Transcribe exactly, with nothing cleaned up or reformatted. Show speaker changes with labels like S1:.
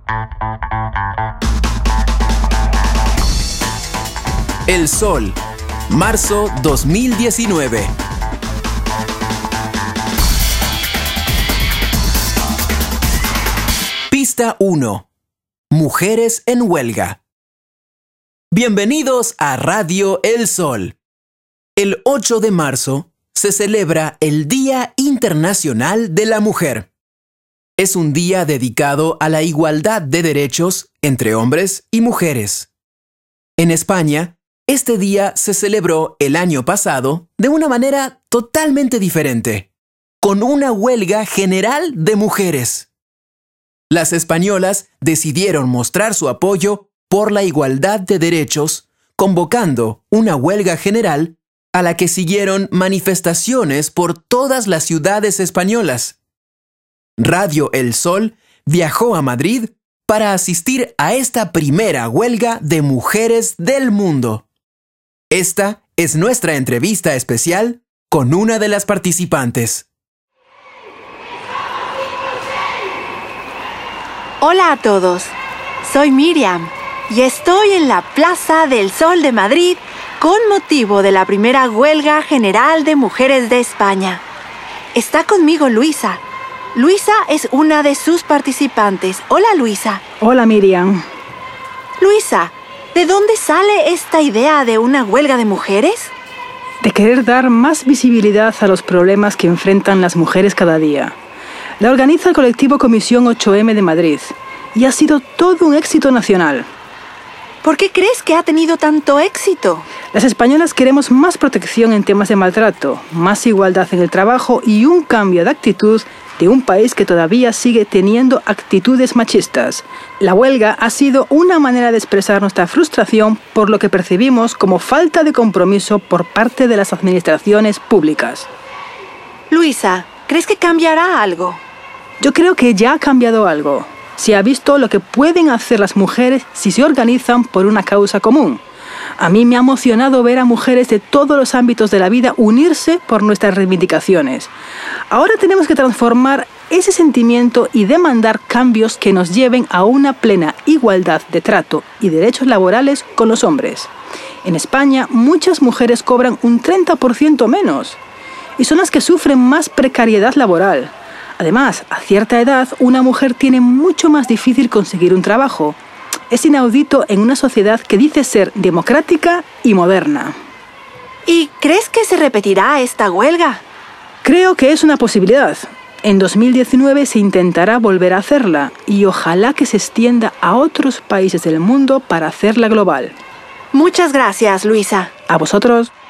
S1: El Sol, marzo dos mil diecinueve. Pista uno. Mujeres en huelga. Bienvenidos a Radio El Sol. El ocho de marzo se celebra el Día Internacional de la Mujer. Es un día dedicado a la igualdad de derechos entre hombres y mujeres. En España, este día se celebró el año pasado de una manera totalmente diferente, con una huelga general de mujeres. Las españolas decidieron mostrar su apoyo por la igualdad de derechos, convocando una huelga general a la que siguieron manifestaciones por todas las ciudades españolas. Radio El Sol viajó a Madrid para asistir a esta primera huelga de mujeres del mundo. Esta es nuestra entrevista especial con una de las participantes.
S2: Hola a todos, soy Miriam y estoy en la Plaza del Sol de Madrid con motivo de la primera huelga general de mujeres de España. Está conmigo Luisa. Luisa es una de sus participantes. Hola, Luisa.
S3: Hola, Miriam.
S2: Luisa, ¿de dónde sale esta idea de una huelga de mujeres?
S3: De querer dar más visibilidad a los problemas que enfrentan las mujeres cada día. La organiza el colectivo Comisión ocho eme de Madrid y ha sido todo un éxito nacional.
S2: ¿Por qué crees que ha tenido tanto éxito?
S3: Las españolas queremos más protección en temas de maltrato, más igualdad en el trabajo y un cambio de actitud de un país que todavía sigue teniendo actitudes machistas. La huelga ha sido una manera de expresar nuestra frustración por lo que percibimos como falta de compromiso por parte de las administraciones públicas.
S2: Luisa, ¿crees que cambiará algo?
S3: Yo creo que ya ha cambiado algo. Se ha visto lo que pueden hacer las mujeres si se organizan por una causa común. A mí me ha emocionado ver a mujeres de todos los ámbitos de la vida unirse por nuestras reivindicaciones. Ahora tenemos que transformar ese sentimiento y demandar cambios que nos lleven a una plena igualdad de trato y derechos laborales con los hombres. En España, muchas mujeres cobran un treinta por ciento menos y son las que sufren más precariedad laboral. Además, a cierta edad, una mujer tiene mucho más difícil conseguir un trabajo. Es inaudito en una sociedad que dice ser democrática y moderna.
S2: ¿Y crees que se repetirá esta huelga?
S3: Creo que es una posibilidad. En dos mil diecinueve se intentará volver a hacerla y ojalá que se extienda a otros países del mundo para hacerla global.
S2: Muchas gracias, Luisa.
S3: A vosotros.